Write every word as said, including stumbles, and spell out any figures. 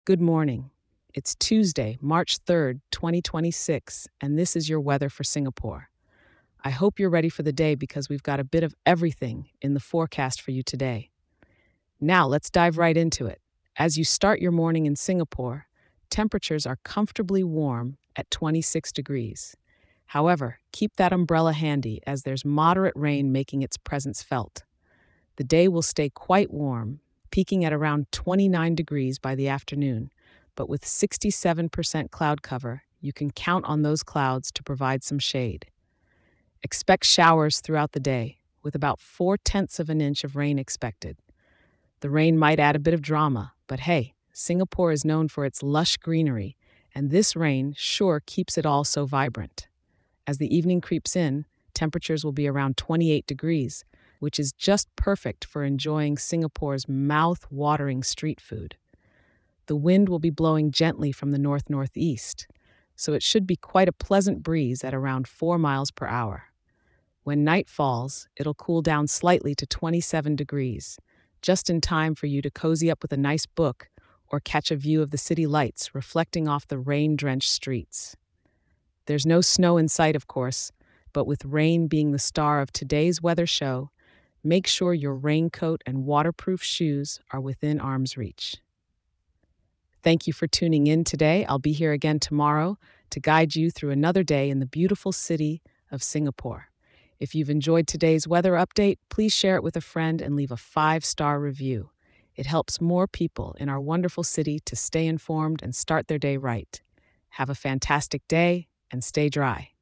Good morning. It's Tuesday, March third, twenty twenty-six, and this is your weather for Singapore. I hope you're ready for the day because we've got a bit of everything in the forecast for you today. Now, let's dive right into it. As you start your morning in Singapore, temperatures are comfortably warm at twenty-six degrees. However, keep that umbrella handy as there's moderate rain making its presence felt. The day will stay quite warm, peaking at around twenty-nine degrees by the afternoon, but with sixty-seven percent cloud cover, you can count on those clouds to provide some shade. Expect showers throughout the day, with about four tenths of an inch of rain expected. The rain might add a bit of drama, but hey, Singapore is known for its lush greenery, and this rain sure keeps it all so vibrant. As the evening creeps in, temperatures will be around twenty-eight degrees, which is just perfect for enjoying Singapore's mouth-watering street food. The wind will be blowing gently from the north-northeast, so it should be quite a pleasant breeze at around four miles per hour. When night falls, it'll cool down slightly to twenty-seven degrees, just in time for you to cozy up with a nice book or catch a view of the city lights reflecting off the rain-drenched streets. There's no snow in sight, of course, but with rain being the star of today's weather show, make sure your raincoat and waterproof shoes are within arm's reach. Thank you for tuning in today. I'll be here again tomorrow to guide you through another day in the beautiful city of Singapore. If you've enjoyed today's weather update, please share it with a friend and leave a five-star review. It helps more people in our wonderful city to stay informed and start their day right. Have a fantastic day and stay dry.